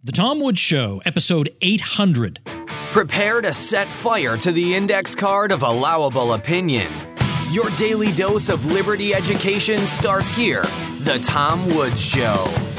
The Tom Woods Show, episode 800. Prepare to set fire to the index card of allowable opinion. Your daily dose of liberty education starts here. The Tom Woods Show.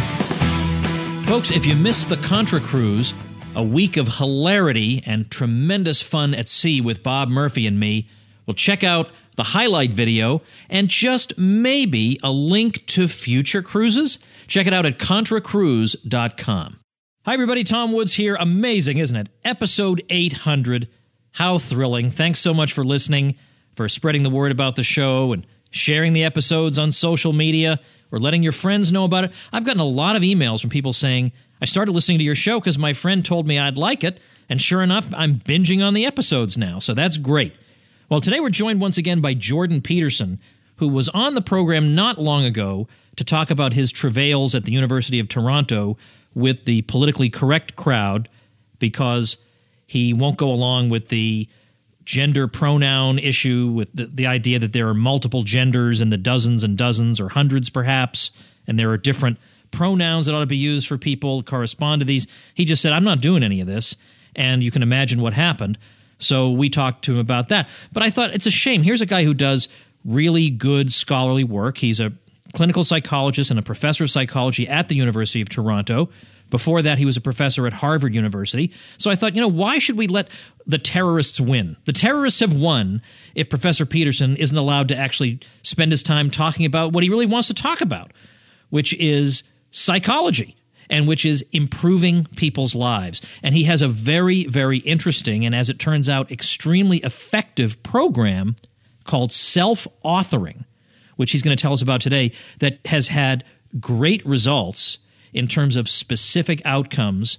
Folks, if you missed the Contra Cruise, a week of hilarity and tremendous fun at sea with Bob Murphy and me, well, check out the highlight video and just maybe a link to future cruises. Check it out at contracruise.com. Hi, everybody. Tom Woods here. Amazing, isn't it? Episode 800. How thrilling. Thanks so much for listening, for spreading the word about the show and sharing the episodes on social media or letting your friends know about it. I've gotten a lot of emails from people saying, I started listening to your show because my friend told me I'd like it, and sure enough, I'm binging on the episodes now, so that's great. Well, today we're joined once again by Jordan Peterson, who was on the program not long ago to talk about his travails at the University of Toronto with the politically correct crowd because he won't go along with the gender pronoun issue, with the idea that there are multiple genders in the dozens and dozens or hundreds perhaps, and there are different pronouns that ought to be used for people to correspond to these. He just said, I'm not doing any of this, and you can imagine what happened. So we talked to him about that. But I thought it's a shame. Here's a guy who does really good scholarly work. He's a clinical psychologist and a professor of psychology at the University of Toronto. Before that, he was a professor at Harvard University. So I thought, why should we let the terrorists win? The terrorists have won if Professor Peterson isn't allowed to actually spend his time talking about what he really wants to talk about, which is psychology and which is improving people's lives. And he has a very, very interesting and, as it turns out, extremely effective program called self-authoring, which he's going to tell us about today, that has had great results in terms of specific outcomes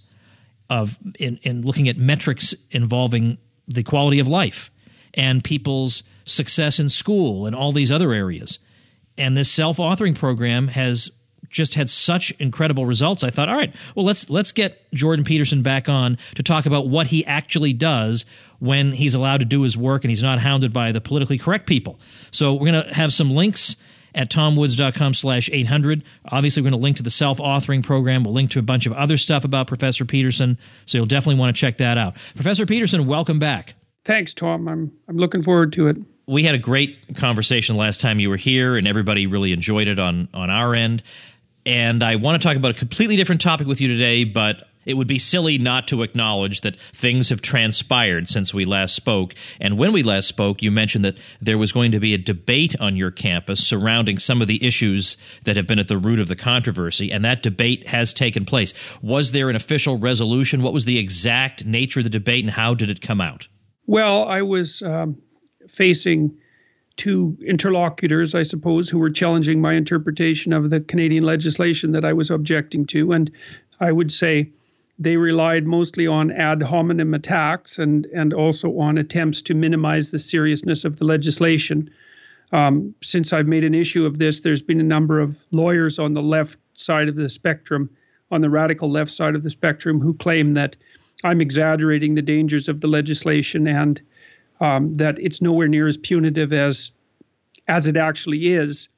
in looking at metrics involving the quality of life and people's success in school and all these other areas. And this self-authoring program has just had such incredible results. I thought, all right, well, let's get Jordan Peterson back on to talk about what he actually does when he's allowed to do his work and he's not hounded by the politically correct people. So we're going to have some links at tomwoods.com/800. Obviously, we're going to link to the self-authoring program. We'll link to a bunch of other stuff about Professor Peterson, so you'll definitely want to check that out. Professor Peterson, welcome back. Thanks, Tom. I'm looking forward to it. We had a great conversation last time you were here, and everybody really enjoyed it on our end. And I want to talk about a completely different topic with you today, but it would be silly not to acknowledge that things have transpired since we last spoke. And when we last spoke, you mentioned that there was going to be a debate on your campus surrounding some of the issues that have been at the root of the controversy, and that debate has taken place. Was there an official resolution? What was the exact nature of the debate, and how did it come out? Well, I was facing two interlocutors, I suppose, who were challenging my interpretation of the Canadian legislation that I was objecting to. And I would say they relied mostly on ad hominem attacks and also on attempts to minimize the seriousness of the legislation. Since I've made an issue of this, there's been a number of lawyers on the left side of the spectrum, on the radical left side of the spectrum, who claim that I'm exaggerating the dangers of the legislation and that it's nowhere near as punitive as it actually is.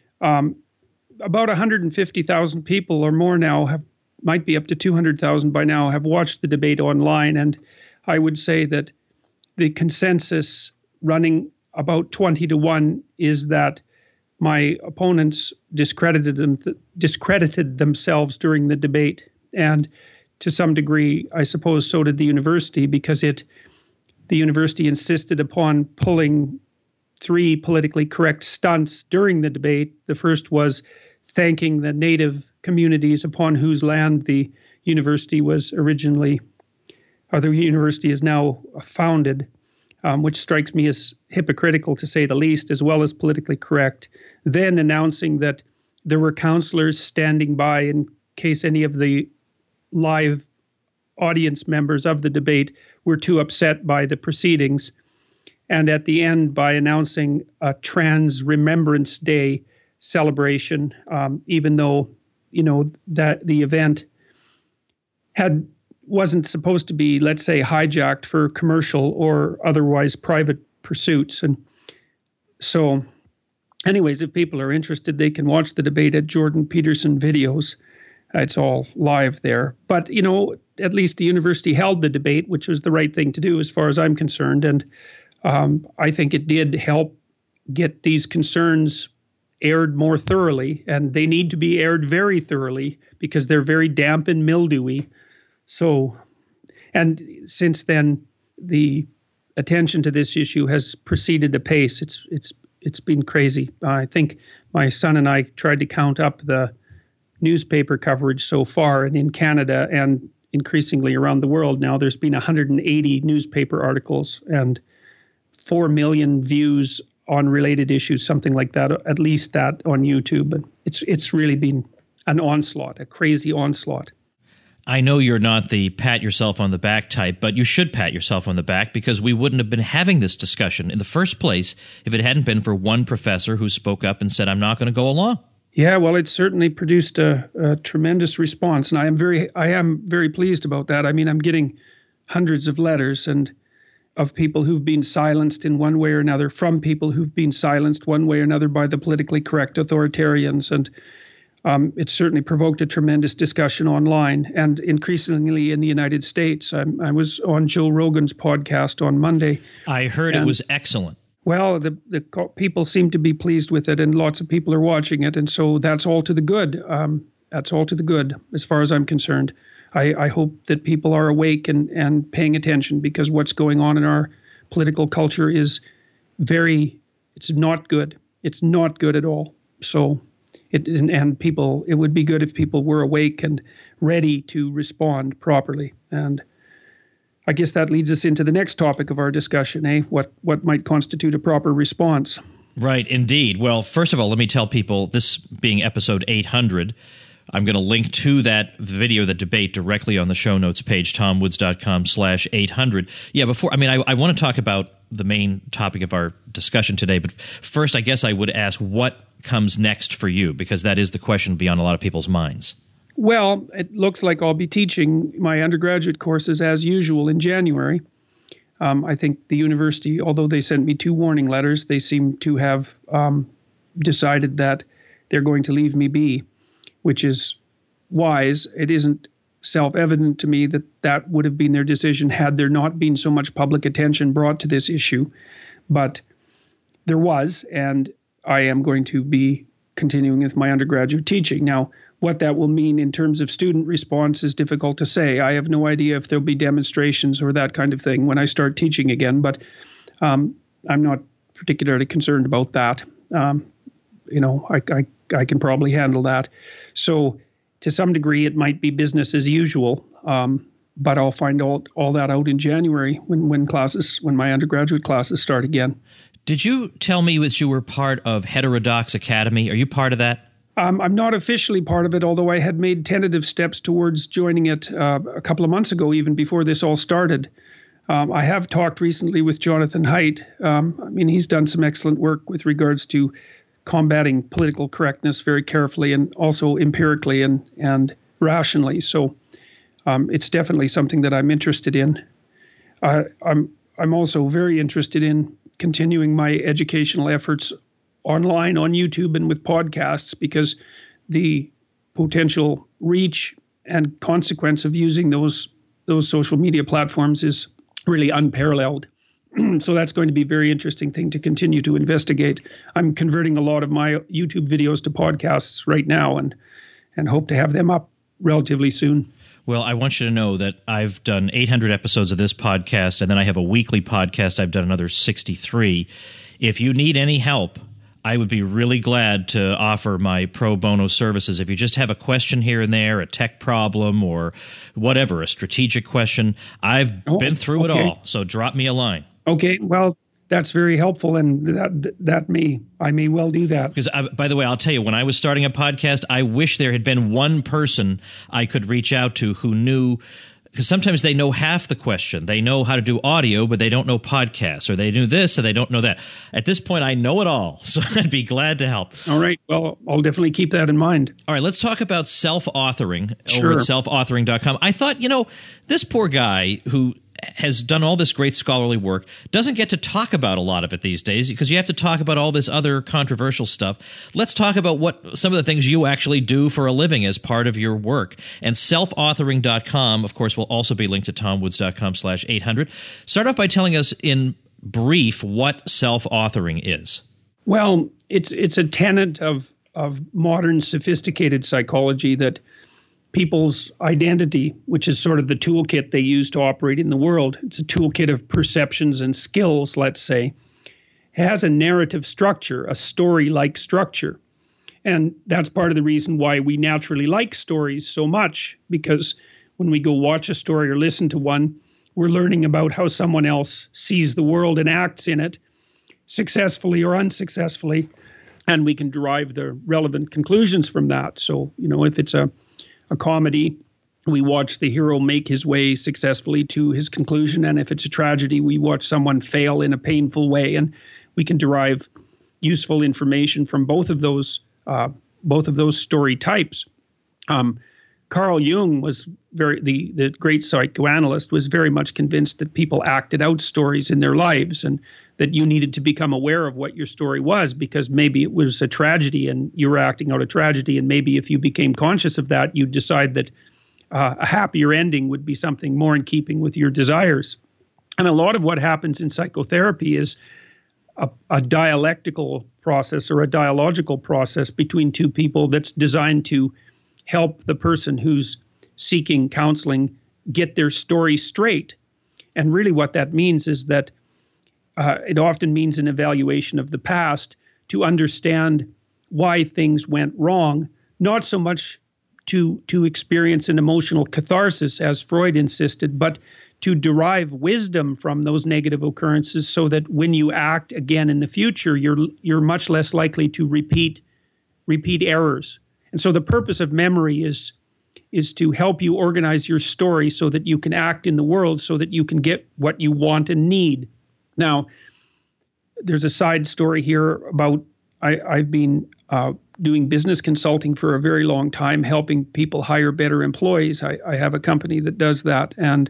About 150,000 people or more now might be up to 200,000 by now, have watched the debate online. And I would say that the consensus running about 20-1 is that my opponents discredited themselves during the debate. And to some degree, I suppose so did the university, because the university insisted upon pulling three politically correct stunts during the debate. The first was thanking the native communities upon whose land the university was originally, or the university is now founded, which strikes me as hypocritical to say the least, as well as politically correct. Then announcing that there were counselors standing by in case any of the live audience members of the debate were too upset by the proceedings. And at the end, by announcing a Trans Remembrance Day celebration, even though, that the event wasn't supposed to be, let's say, hijacked for commercial or otherwise private pursuits. And so anyways, if people are interested, they can watch the debate at Jordan Peterson Videos. It's all live there. But, at least the university held the debate, which was the right thing to do as far as I'm concerned. And I think it did help get these concerns aired more thoroughly. And they need to be aired very thoroughly because they're very damp and mildewy. So, and since then, the attention to this issue has proceeded apace. It's been crazy. I think my son and I tried to count up the newspaper coverage so far, and in Canada and increasingly around the world now, there's been 180 newspaper articles and 4 million views on related issues, something like that, at least that on YouTube. And it's really been an onslaught, a crazy onslaught. I know you're not the pat yourself on the back type, but you should pat yourself on the back because we wouldn't have been having this discussion in the first place if it hadn't been for one professor who spoke up and said, I'm not going to go along. Yeah, well, it certainly produced a tremendous response, and I am very pleased about that. I mean, I'm getting hundreds of letters and of people who've been silenced in one way or another, from people who've been silenced one way or another by the politically correct authoritarians, and it certainly provoked a tremendous discussion online and increasingly in the United States. I was on Joe Rogan's podcast on Monday. I heard it was excellent. Well, the people seem to be pleased with it, and lots of people are watching it, and so that's all to the good. That's all to the good, as far as I'm concerned. I hope that people are awake and paying attention, because what's going on in our political culture is it's not good. It's not good at all. So, it would be good if people were awake and ready to respond properly. And I guess that leads us into the next topic of our discussion, what might constitute a proper response. Right, indeed. Well, first of all, let me tell people, this being episode 800, I'm going to link to that video, the debate, directly on the show notes page, tomwoods.com/800. Yeah, I want to talk about the main topic of our discussion today, but first, I guess I would ask what comes next for you, because that is the question beyond a lot of people's minds. Well, it looks like I'll be teaching my undergraduate courses as usual in January. I think the university, although they sent me 2 warning letters, they seem to have decided that they're going to leave me be, which is wise. It isn't self-evident to me that that would have been their decision had there not been so much public attention brought to this issue. But there was, and I am going to be continuing with my undergraduate teaching. Now, what that will mean in terms of student response is difficult to say. I have no idea if there'll be demonstrations or that kind of thing when I start teaching again, but I'm not particularly concerned about that. I can probably handle that. So to some degree, it might be business as usual, but I'll find all that out in January when my undergraduate classes start again. Did you tell me that you were part of Heterodox Academy? Are you part of that? I'm not officially part of it, although I had made tentative steps towards joining it a couple of months ago, even before this all started. I have talked recently with Jonathan Haidt. He's done some excellent work with regards to combating political correctness very carefully and also empirically and rationally. So it's definitely something that I'm interested in. I'm also very interested in continuing my educational efforts online on YouTube and with podcasts, because the potential reach and consequence of using those social media platforms is really unparalleled. So that's going to be a very interesting thing to continue to investigate. I'm converting a lot of my YouTube videos to podcasts right now and hope to have them up relatively soon. Well, I want you to know that I've done 800 episodes of this podcast, and then I have a weekly podcast. I've done another 63. If you need any help, I would be really glad to offer my pro bono services. If you just have a question here and there, a tech problem or whatever, a strategic question, I've been through it all. So drop me a line. Okay, well, that's very helpful, and I may well do that. Because, by the way, I'll tell you, when I was starting a podcast, I wish there had been one person I could reach out to who knew. Because sometimes they know half the question. They know how to do audio, but they don't know podcasts, or they do this, or they don't know that. At this point, I know it all, so I'd be glad to help. All right. Well, I'll definitely keep that in mind. All right, let's talk about self-authoring over at selfauthoring.com. I thought, this poor guy who has done all this great scholarly work, doesn't get to talk about a lot of it these days because you have to talk about all this other controversial stuff. Let's talk about what some of the things you actually do for a living as part of your work. And selfauthoring.com, of course, will also be linked to tomwoods.com/800. Start off by telling us in brief what self-authoring is. Well, it's a tenet of modern sophisticated psychology that people's identity, which is sort of the toolkit they use to operate in the world, it's a toolkit of perceptions and skills, let's say, has a narrative structure, a story-like structure. And that's part of the reason why we naturally like stories so much, because when we go watch a story or listen to one, we're learning about how someone else sees the world and acts in it, successfully or unsuccessfully, and we can derive the relevant conclusions from that. So, if it's a comedy, we watch the hero make his way successfully to his conclusion. And if it's a tragedy, we watch someone fail in a painful way. And we can derive useful information from both of those story types. Carl Jung was the great psychoanalyst, was very much convinced that people acted out stories in their lives, and that you needed to become aware of what your story was, because maybe it was a tragedy and you were acting out a tragedy. And maybe if you became conscious of that, you'd decide that a happier ending would be something more in keeping with your desires. And a lot of what happens in psychotherapy is a dialectical process or a dialogical process between two people that's designed to help the person who's seeking counseling get their story straight. And really what that means is that it often means an evaluation of the past to understand why things went wrong, not so much to experience an emotional catharsis, as Freud insisted, but to derive wisdom from those negative occurrences so that when you act again in the future, you're much less likely to repeat errors. And so the purpose of memory is to help you organize your story so that you can act in the world, so that you can get what you want and need. Now, there's a side story here about I've been doing business consulting for a very long time, helping people hire better employees. I have a company that does that. And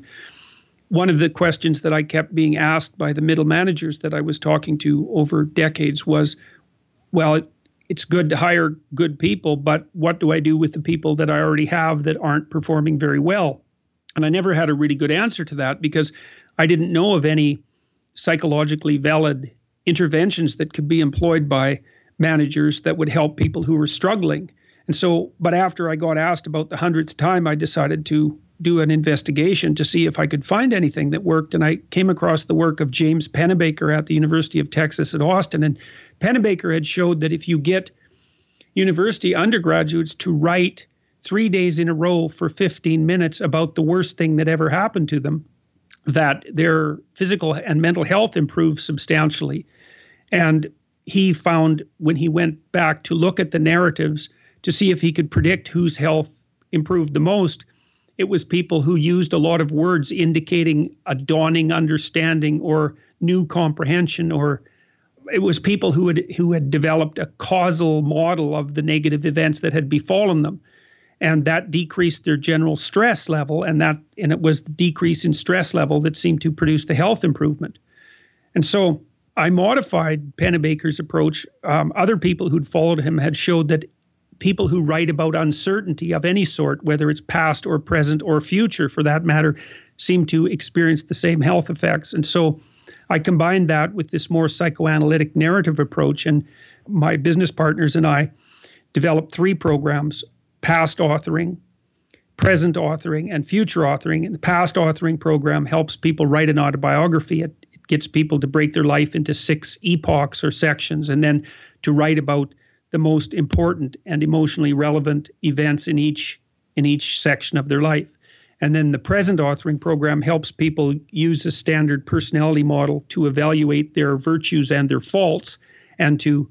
one of the questions that I kept being asked by the middle managers that I was talking to over decades was, well, it's good to hire good people, but what do I do with the people that I already have that aren't performing very well? And I never had a really good answer to that, because I didn't know of any psychologically valid interventions that could be employed by managers that would help people who were struggling. And so, but after I got asked about the 100th time, I decided to do an investigation to see if I could find anything that worked. And I came across the work of James Pennebaker at the University of Texas at Austin. And Pennebaker had showed that if you get university undergraduates to write 3 days in a row for 15 minutes about the worst thing that ever happened to them, that their physical and mental health improved substantially. And he found, when he went back to look at the narratives to see if he could predict whose health improved the most, it was people who used a lot of words indicating a dawning understanding or new comprehension, or it was people who had developed a causal model of the negative events that had befallen them. And that decreased their general stress level, and it was the decrease in stress level that seemed to produce the health improvement. And so I modified Pennebaker's approach. Other people who'd followed him had showed that people who write about uncertainty of any sort, whether it's past or present or future for that matter, seem to experience the same health effects. And so I combined that with this more psychoanalytic narrative approach, and my business partners and I developed 3 programs: past authoring, present authoring, and future authoring. And the past authoring program helps people write an autobiography. It gets people to break their life into 6 epochs or sections, and then to write about the most important and emotionally relevant events in each section of their life. And then the present authoring program helps people use a standard personality model to evaluate their virtues and their faults, and to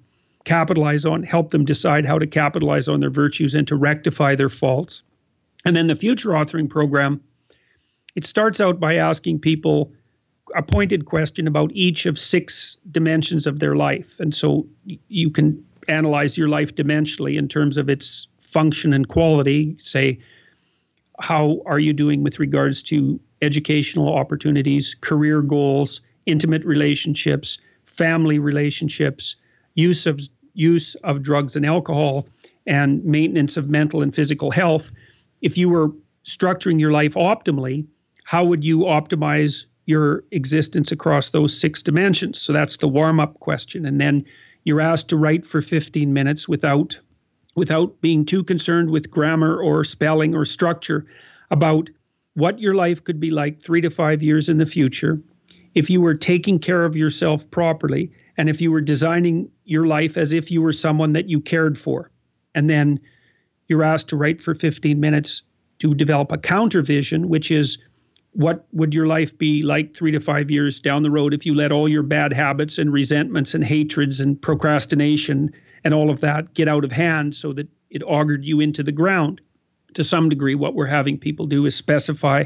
help them decide how to capitalize on their virtues and to rectify their faults. And then the future authoring program, it starts out by asking people a pointed question about each of 6 dimensions of their life. And so you can analyze your life dimensionally in terms of its function and quality. Say, how are you doing with regards to educational opportunities, career goals, intimate relationships, family relationships, use of drugs and alcohol, and maintenance of mental and physical health. If you were structuring your life optimally, how would you optimize your existence across those 6 dimensions? So that's the warm-up question. And then you're asked to write for 15 minutes without being too concerned with grammar or spelling or structure about what your life could be like 3 to 5 years in the future if you were taking care of yourself properly and if you were designing your life as if you were someone that you cared for. And then you're asked to write for 15 minutes to develop a counter vision, which is what would your life be like 3 to 5 years down the road if you let all your bad habits and resentments and hatreds and procrastination and all of that get out of hand so that it augured you into the ground. To some degree, what we're having people do is specify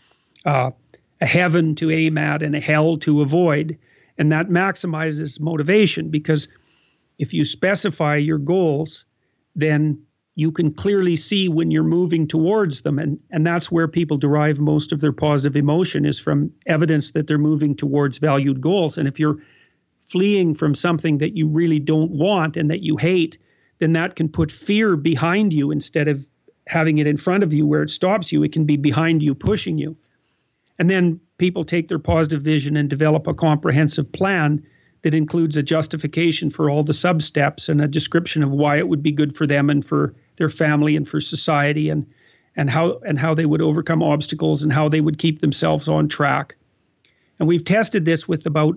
a heaven to aim at and a hell to avoid. And that maximizes motivation, because if you specify your goals, then you can clearly see when you're moving towards them. And that's where people derive most of their positive emotion, is from evidence that they're moving towards valued goals. And if you're fleeing from something that you really don't want and that you hate, then that can put fear behind you instead of having it in front of you where it stops you. It can be behind you, pushing you. And then people take their positive vision and develop a comprehensive plan that includes a justification for all the sub-steps and a description of why it would be good for them and for their family and for society, and how they would overcome obstacles and how they would keep themselves on track. And we've tested this with about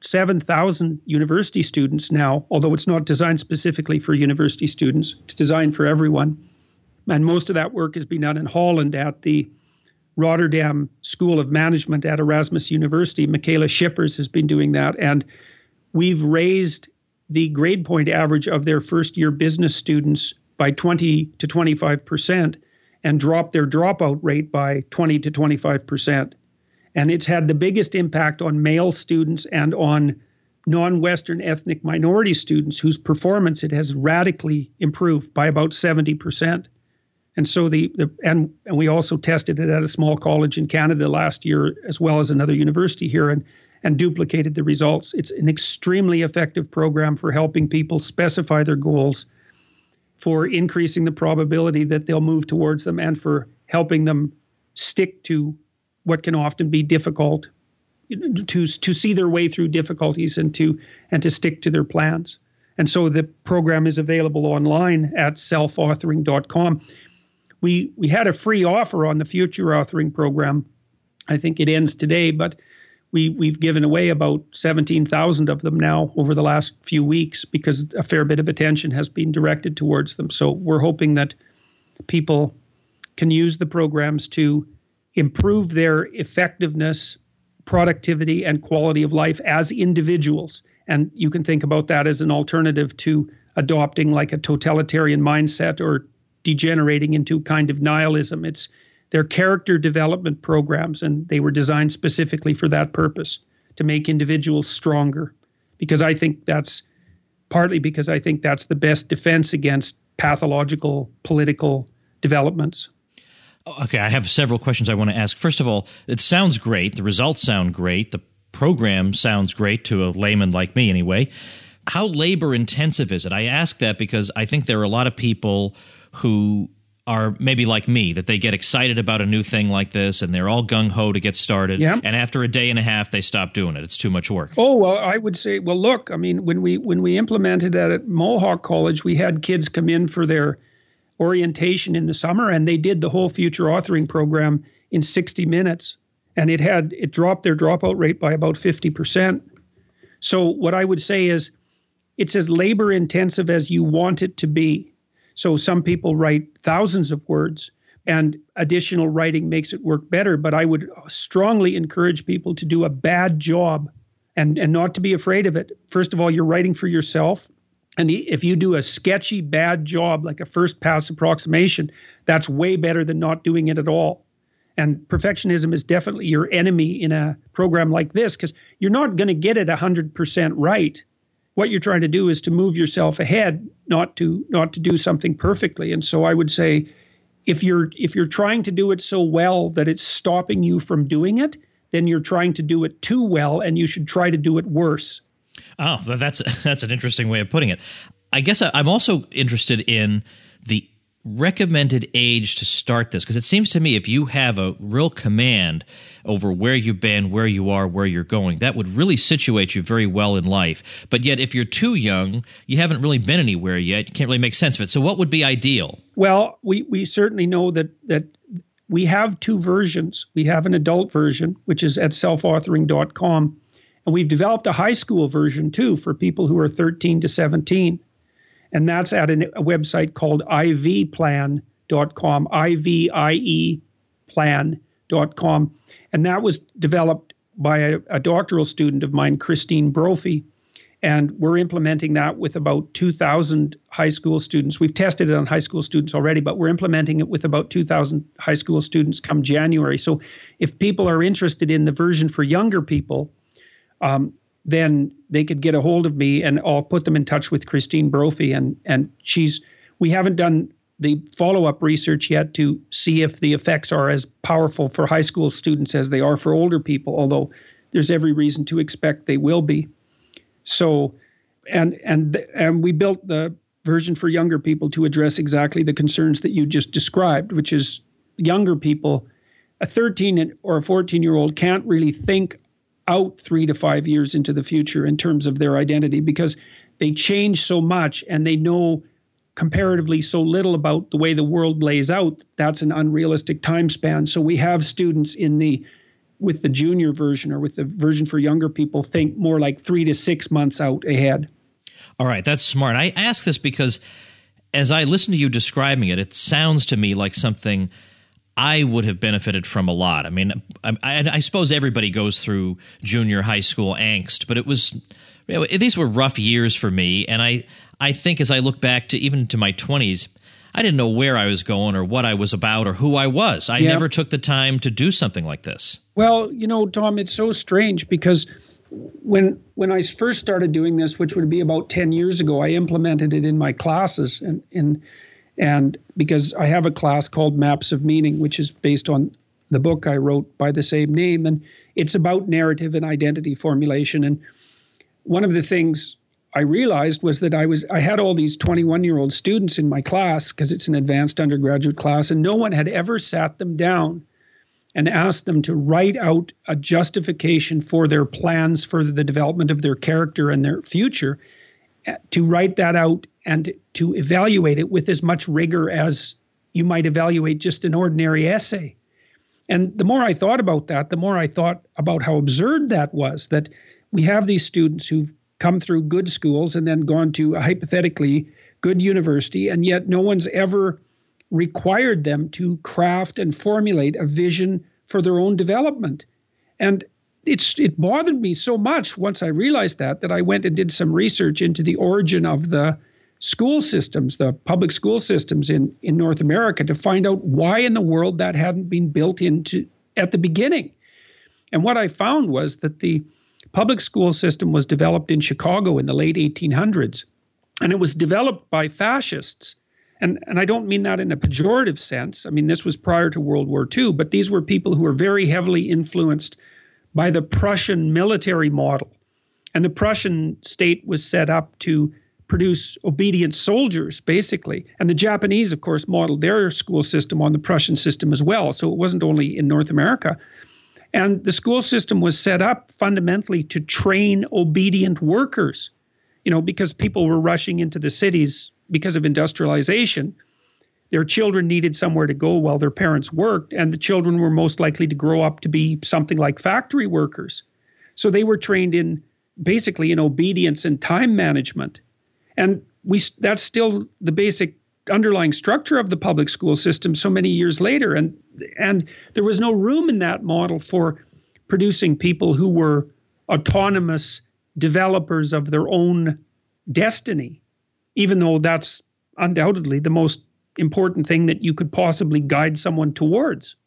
7,000 university students now, although it's not designed specifically for university students. It's designed for everyone. And most of that work has been done in Holland at the Rotterdam School of Management at Erasmus University. Michaela Schippers has been doing that. And we've raised the grade point average of their first year business students by 20 to 25% and dropped their dropout rate by 20 to 25%. And it's had the biggest impact on male students and on non-Western ethnic minority students, whose performance it has radically improved by about 70%. And so and we also tested it at a small college in Canada last year, as well as another university here, and duplicated the results. It's an extremely effective program for helping people specify their goals, for increasing the probability that they'll move towards them, and for helping them stick to what can often be difficult, to see their way through difficulties and to stick to their plans. And so the program is available online at selfauthoring.com. We had a free offer on the Future Authoring program. I think it ends today, but we've given away about 17,000 of them now over the last few weeks, because a fair bit of attention has been directed towards them. So we're hoping that people can use the programs to improve their effectiveness, productivity, and quality of life as individuals. And you can think about that as an alternative to adopting like a totalitarian mindset or degenerating into kind of nihilism. They're character development programs, and they were designed specifically for that purpose, to make individuals stronger. Because I think that's the best defense against pathological political developments. Okay, I have several questions I want to ask. First of all, it sounds great. The results sound great. The program sounds great to a layman like me anyway. How labor intensive is it? I ask that because I think there are a lot of people who are maybe like me, that they get excited about a new thing like this and they're all gung-ho to get started. Yeah. And after a day and a half, they stop doing it. It's too much work. Oh, well, I would say, well, look, I mean, when we implemented that at Mohawk College, we had kids come in for their orientation in the summer, and they did the whole Future Authoring program in 60 minutes. And it dropped their dropout rate by about 50%. So what I would say is it's as labor intensive as you want it to be. So some people write thousands of words, and additional writing makes it work better. But I would strongly encourage people to do a bad job and not to be afraid of it. First of all, you're writing for yourself. And if you do a sketchy, bad job, like a first pass approximation, that's way better than not doing it at all. And perfectionism is definitely your enemy in a program like this, because you're not going to get it 100% right. What you're trying to do is to move yourself ahead, not to do something perfectly. And so I would say, if you're trying to do it so well that it's stopping you from doing it, then you're trying to do it too well, and you should try to do it worse. Oh, that's an interesting way of putting it. I guess I'm also interested in the recommended age to start this, because it seems to me if you have a real command over where you've been, where you are, where you're going, that would really situate you very well in life. But yet if you're too young, you haven't really been anywhere yet, you can't really make sense of it. So what would be ideal? Well, we certainly know that we have two versions. We have an adult version, which is at selfauthoring.com, and we've developed a high school version too for people who are 13 to 17. And that's at a website called ivplan.com, IVIE plan.com. And that was developed by a doctoral student of mine, Christine Brophy. And we're implementing that with about 2,000 high school students. We've tested it on high school students already, but we're implementing it with about 2,000 high school students come January. So if people are interested in the version for younger people, then they could get a hold of me, and I'll put them in touch with Christine Brophy. And we haven't done the follow-up research yet to see if the effects are as powerful for high school students as they are for older people, although there's every reason to expect they will be. So, and we built the version for younger people to address exactly the concerns that you just described, which is younger people, a 13 or a 14-year-old can't really think out 3 to 5 years into the future in terms of their identity, because they change so much and they know comparatively so little about the way the world lays out. That's an unrealistic time span. So we have students with the junior version, or with the version for younger people, think more like 3 to 6 months out ahead. All right, that's smart. I ask this because as I listen to you describing it, it sounds to me like something I would have benefited from a lot. I mean, I suppose everybody goes through junior high school angst, but these were rough years for me. And I think as I look back to my 20s, I didn't know where I was going or what I was about or who I was. I never took the time to do something like this. Well, Tom, it's so strange because when I first started doing this, which would be about 10 years ago, I implemented it in my classes, and because I have a class called Maps of Meaning, which is based on the book I wrote by the same name, and it's about narrative and identity formulation. And one of the things I realized was that I had all these 21-year-old students in my class, because it's an advanced undergraduate class, and no one had ever sat them down and asked them to write out a justification for their plans for the development of their character and their future, to write that out and to evaluate it with as much rigor as you might evaluate just an ordinary essay. And the more I thought about that, the more I thought about how absurd that was, that we have these students who've come through good schools and then gone to a hypothetically good university, and yet no one's ever required them to craft and formulate a vision for their own development. And it bothered me so much once I realized that I went and did some research into the origin of the school systems, the public school systems in North America, to find out why in the world that hadn't been built into at the beginning. And what I found was that the public school system was developed in Chicago in the late 1800s, and it was developed by fascists. And I don't mean that in a pejorative sense. I mean, this was prior to World War II, but these were people who were very heavily influenced by the Prussian military model. And the Prussian state was set up to produce obedient soldiers, basically. And the Japanese, of course, modeled their school system on the Prussian system as well. So it wasn't only in North America. And the school system was set up fundamentally to train obedient workers, because people were rushing into the cities because of industrialization. Their children needed somewhere to go while their parents worked, and the children were most likely to grow up to be something like factory workers. So they were trained basically in obedience and time management. And that's still the basic underlying structure of the public school system so many years later. And there was no room in that model for producing people who were autonomous developers of their own destiny, even though that's undoubtedly the most important thing that you could possibly guide someone towards.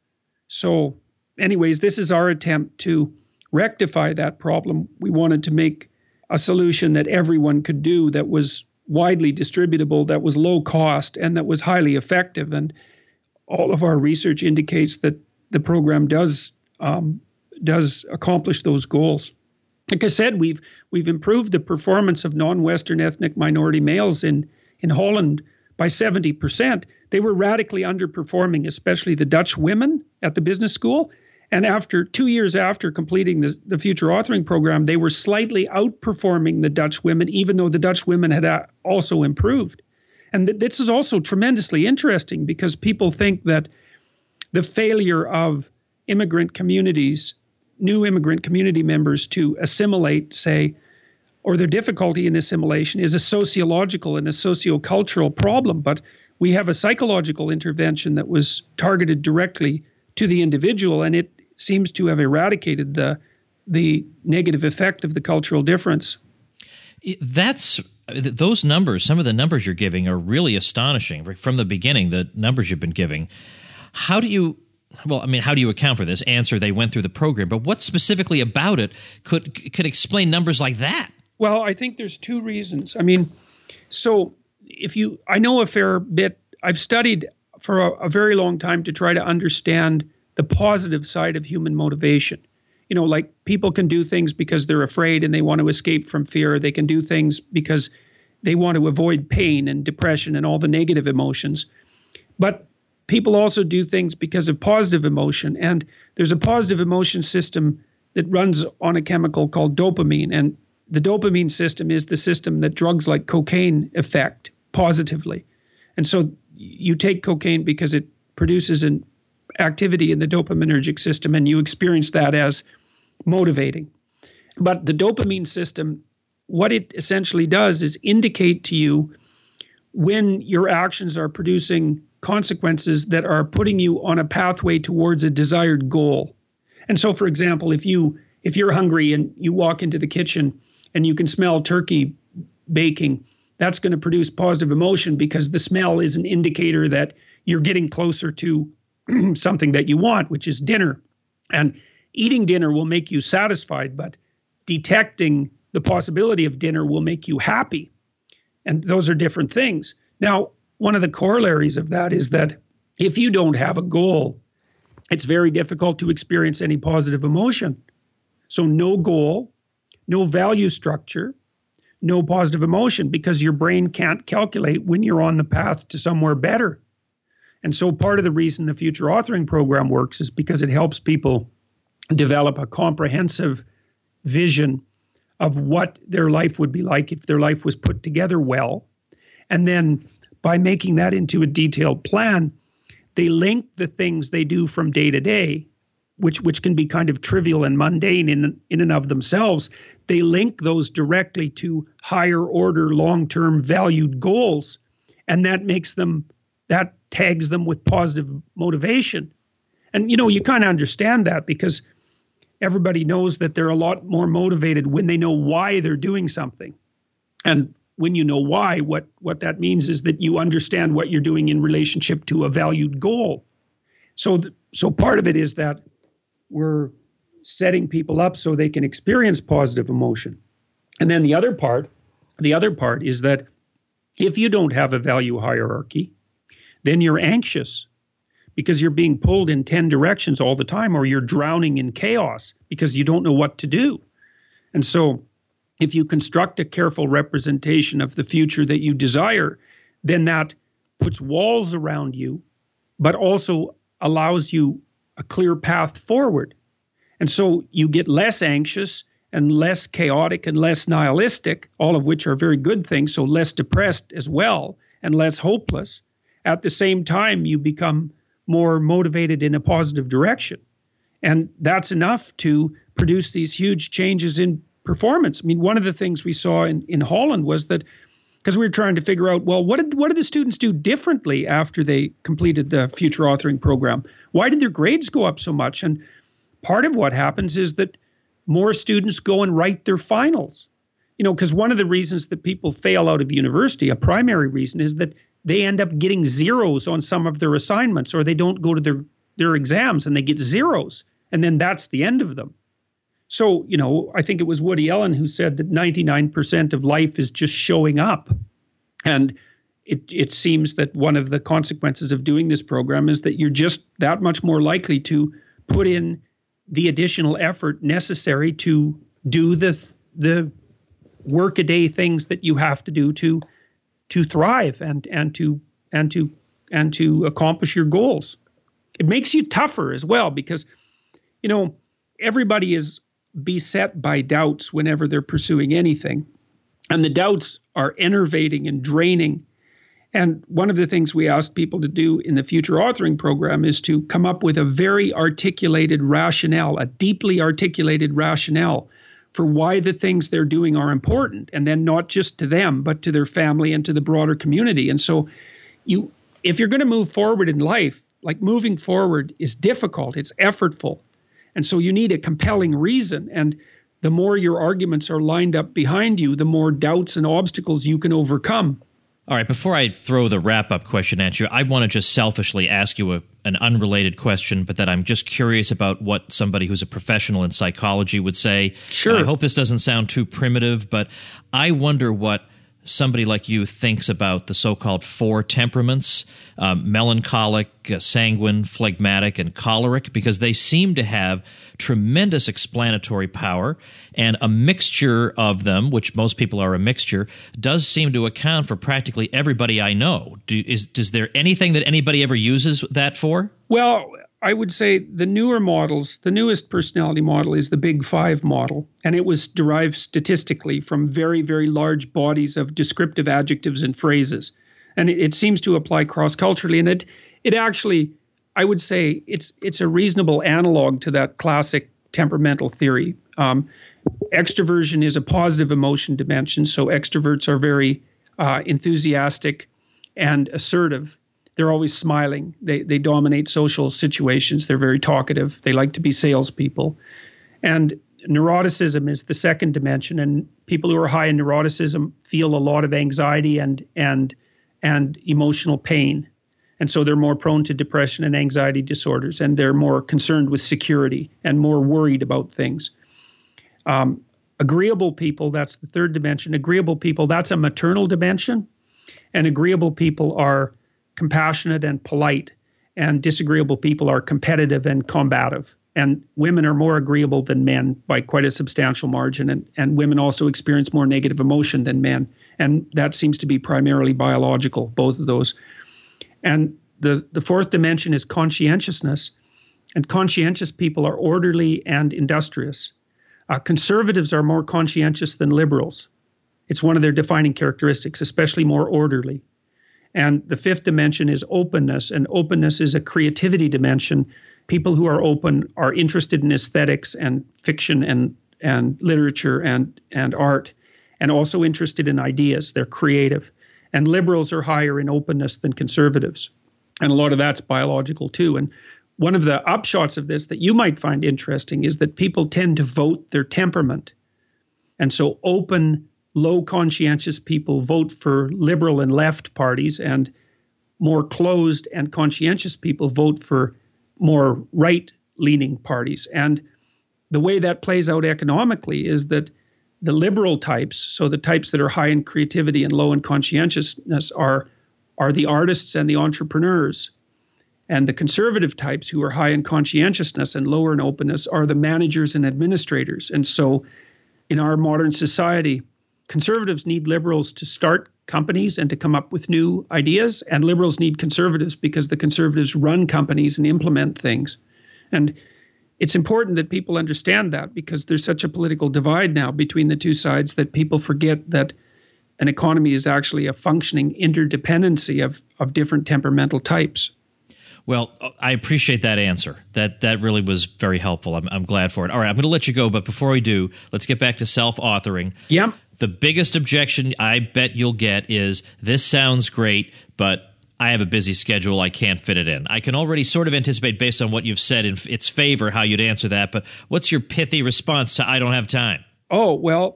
So anyways, this is our attempt to rectify that problem. We wanted to make a solution that everyone could do, that was widely distributable, that was low cost, and that was highly effective. And all of our research indicates that the program does accomplish those goals. Like I said, we've improved the performance of non-Western ethnic minority males in Holland by 70%. They were radically underperforming, especially the Dutch women at the business school. And after 2 years after completing the future authoring program, they were slightly outperforming the Dutch women, even though the Dutch women had also improved. And this is also tremendously interesting because people think that the failure of immigrant communities, new immigrant community members to assimilate, say, or their difficulty in assimilation is a sociological and a sociocultural problem. But we have a psychological intervention that was targeted directly to the individual, and it seems to have eradicated the negative effect of the cultural difference. Those numbers, some of the numbers you're giving are really astonishing. From the beginning, the numbers you've been giving. How do you account for this? Answer, they went through the program. But what specifically about it could explain numbers like that? Well, I think there's two reasons. So I know a fair bit. I've studied for a very long time to try to understand the positive side of human motivation. Like people can do things because they're afraid and they want to escape from fear. They can do things because they want to avoid pain and depression and all the negative emotions. But people also do things because of positive emotion. And there's a positive emotion system that runs on a chemical called dopamine. And the dopamine system is the system that drugs like cocaine affect positively. And so you take cocaine because it produces an activity in the dopaminergic system, and you experience that as motivating. But the dopamine system, what it essentially does is indicate to you when your actions are producing consequences that are putting you on a pathway towards a desired goal. And so, for example, if you're hungry and you walk into the kitchen and you can smell turkey baking, that's going to produce positive emotion because the smell is an indicator that you're getting closer to something that you want, which is dinner. And eating dinner will make you satisfied, but detecting the possibility of dinner will make you happy. And those are different things. Now, one of the corollaries of that is that if you don't have a goal, it's very difficult to experience any positive emotion. So no goal, no value structure, no positive emotion, because your brain can't calculate when you're on the path to somewhere better. And so part of the reason the Future Authoring Program works is because it helps people develop a comprehensive vision of what their life would be like if their life was put together well. And then by making that into a detailed plan, they link the things they do from day to day, which can be kind of trivial and mundane in and of themselves. They link those directly to higher order, long-term valued goals. And that tags them with positive motivation. And, you kind of understand that because everybody knows that they're a lot more motivated when they know why they're doing something. And when you know why, what that means is that you understand what you're doing in relationship to a valued goal. So part of it is that we're setting people up so they can experience positive emotion. And then the other part is that if you don't have a value hierarchy, then you're anxious because you're being pulled in 10 directions all the time, or you're drowning in chaos because you don't know what to do. And so if you construct a careful representation of the future that you desire, then that puts walls around you, but also allows you a clear path forward. And so you get less anxious and less chaotic and less nihilistic, all of which are very good things, so less depressed as well and less hopeless. At the same time, you become more motivated in a positive direction. And that's enough to produce these huge changes in performance. One of the things we saw in Holland was that, because we were trying to figure out, well, what did the students do differently after they completed the Future Authoring Program? Why did their grades go up so much? And part of what happens is that more students go and write their finals. Because one of the reasons that people fail out of university, a primary reason, is that they end up getting zeros on some of their assignments, or they don't go to their exams and they get zeros. And then that's the end of them. So, I think it was Woody Allen who said that 99% of life is just showing up. And it seems that one of the consequences of doing this program is that you're just that much more likely to put in the additional effort necessary to do the workaday things that you have to do to thrive and to accomplish your goals. It makes you tougher as well because, everybody is beset by doubts whenever they're pursuing anything. And the doubts are enervating and draining. And one of the things we ask people to do in the Future Authoring Program is to come up with a very articulated rationale, a deeply articulated rationale for why the things they're doing are important, and then not just to them, but to their family and to the broader community. And so if you're going to move forward in life, like moving forward is difficult, it's effortful. And so you need a compelling reason. And the more your arguments are lined up behind you, the more doubts and obstacles you can overcome. All right, before I throw the wrap-up question at you, I want to just selfishly ask you an unrelated question, but that I'm just curious about what somebody who's a professional in psychology would say. Sure. And I hope this doesn't sound too primitive, but I wonder what somebody like you thinks about the so-called four temperaments, melancholic, sanguine, phlegmatic, and choleric, because they seem to have tremendous explanatory power, and a mixture of them, which most people are a mixture, does seem to account for practically everybody I know. Is there anything that anybody ever uses that for? Well, I would say the newer models, the newest personality model is the Big Five model, and it was derived statistically from very, very large bodies of descriptive adjectives and phrases. And it seems to apply cross-culturally, and it actually, I would say, it's a reasonable analog to that classic temperamental theory. Extroversion is a positive emotion dimension, so extroverts are very enthusiastic and assertive. They're always smiling. They dominate social situations. They're very talkative. They like to be salespeople. And neuroticism is the second dimension. And people who are high in neuroticism feel a lot of anxiety and emotional pain. And so they're more prone to depression and anxiety disorders. And they're more concerned with security and more worried about things. Agreeable people, that's the third dimension. Agreeable people, that's a maternal dimension. And agreeable people are compassionate and polite, and disagreeable people are competitive and combative. And women are more agreeable than men by quite a substantial margin, and women also experience more negative emotion than men. And that seems to be primarily biological, both of those. And the fourth dimension is conscientiousness, and conscientious people are orderly and industrious. Conservatives are more conscientious than liberals. It's one of their defining characteristics, especially more orderly. And the fifth dimension is openness, and openness is a creativity dimension. People who are open are interested in aesthetics and fiction and literature and art, and also interested in ideas. They're creative. And liberals are higher in openness than conservatives. And a lot of that's biological too. And one of the upshots of this that you might find interesting is that people tend to vote their temperament. And so open, low conscientious people vote for liberal and left parties, and more closed and conscientious people vote for more right-leaning parties. And the way that plays out economically is that the liberal types, so the types that are high in creativity and low in conscientiousness, are the artists and the entrepreneurs. And the conservative types, who are high in conscientiousness and lower in openness, are the managers and administrators. And so in our modern society, conservatives need liberals to start companies and to come up with new ideas, and liberals need conservatives because the conservatives run companies and implement things. And it's important that people understand that, because there's such a political divide now between the two sides that people forget that an economy is actually a functioning interdependency of different temperamental types. Well, I appreciate that answer. That really was very helpful. I'm glad for it. All right, I'm going to let you go, but before we do, let's get back to self-authoring. Yeah. The biggest objection I bet you'll get is, this sounds great, but I have a busy schedule. I can't fit it in. I can already sort of anticipate, based on what you've said in its favor, how you'd answer that. But what's your pithy response to I don't have time? Oh, well,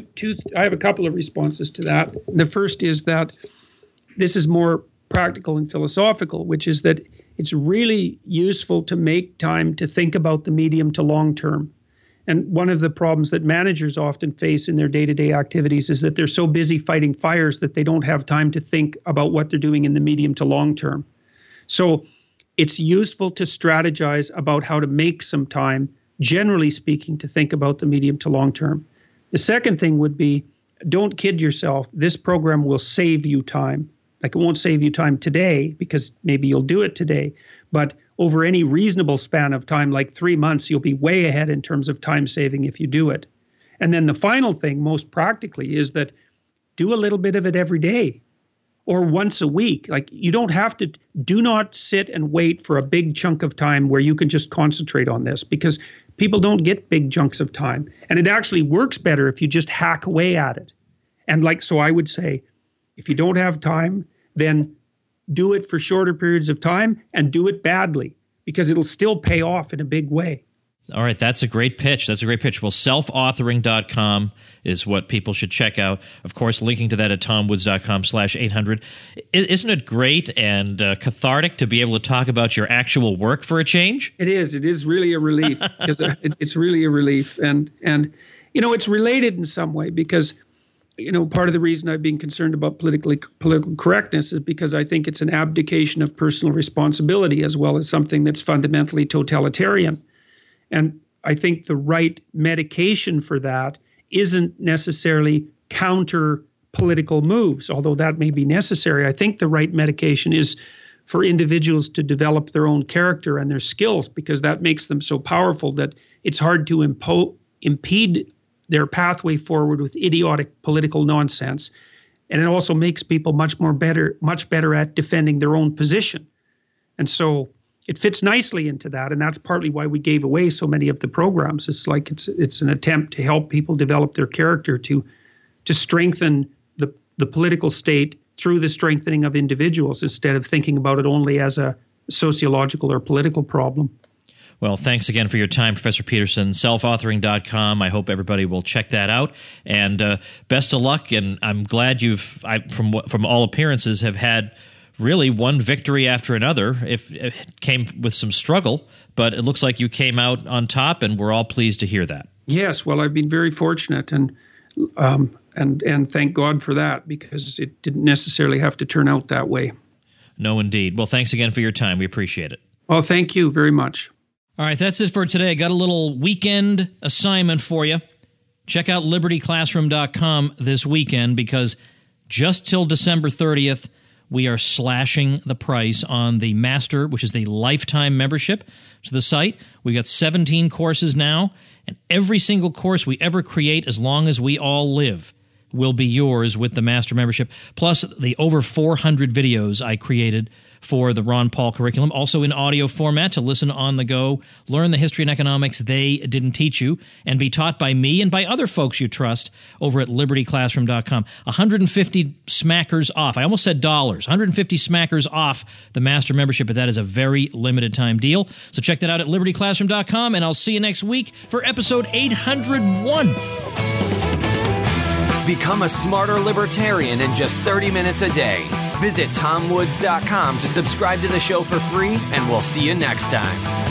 I have a couple of responses to that. The first is that this is more practical and philosophical, which is that it's really useful to make time to think about the medium to long term. And one of the problems that managers often face in their day-to-day activities is that they're so busy fighting fires that they don't have time to think about what they're doing in the medium to long term. So it's useful to strategize about how to make some time, generally speaking, to think about the medium to long term. The second thing would be, don't kid yourself. This program will save you time. Like, it won't save you time today because maybe you'll do it today, but over any reasonable span of time, like 3 months, you'll be way ahead in terms of time saving if you do it. And then the final thing, most practically, is that do a little bit of it every day or once a week. Like, you don't have to, do not sit and wait for a big chunk of time where you can just concentrate on this, because people don't get big chunks of time. And it actually works better if you just hack away at it. And so I would say, if you don't have time, then do it for shorter periods of time and do it badly, because it'll still pay off in a big way. All right, that's a great pitch. Well, selfauthoring.com is what people should check out. Of course, linking to that at tomwoods.com/800. Isn't it great and cathartic to be able to talk about your actual work for a change? It is. It is really a relief. It's really a relief. And it's related in some way, because part of the reason I've been concerned about political correctness is because I think it's an abdication of personal responsibility, as well as something that's fundamentally totalitarian. And I think the right medication for that isn't necessarily counter political moves, although that may be necessary. I think the right medication is for individuals to develop their own character and their skills, because that makes them so powerful that it's hard to impede their pathway forward with idiotic political nonsense. And it also makes people much better at defending their own position. And so it fits nicely into that. And that's partly why we gave away so many of the programs. It's like it's an attempt to help people develop their character, to strengthen the political state through the strengthening of individuals, instead of thinking about it only as a sociological or political problem. Well, thanks again for your time, Professor Peterson. Selfauthoring.com. I hope everybody will check that out. And best of luck. And I'm glad from all appearances, have had really one victory after another. If it came with some struggle, but it looks like you came out on top, and we're all pleased to hear that. Yes, well, I've been very fortunate, and thank God for that, because it didn't necessarily have to turn out that way. No, indeed. Well, thanks again for your time. We appreciate it. Well, thank you very much. All right, that's it for today. I got a little weekend assignment for you. Check out libertyclassroom.com this weekend, because just till December 30th, we are slashing the price on the Master, which is the lifetime membership to the site. We've got 17 courses now, and every single course we ever create, as long as we all live, will be yours with the Master membership, plus the over 400 videos I created for the Ron Paul curriculum, also in audio format to listen on the go, learn the history and economics they didn't teach you, and be taught by me and by other folks you trust over at libertyclassroom.com. 150 smackers off. I almost said dollars. 150 smackers off the Master membership, but that is a very limited time deal. So check that out at libertyclassroom.com, and I'll see you next week for episode 801. Become a smarter libertarian in just 30 minutes a day. Visit tomwoods.com to subscribe to the show for free, and we'll see you next time.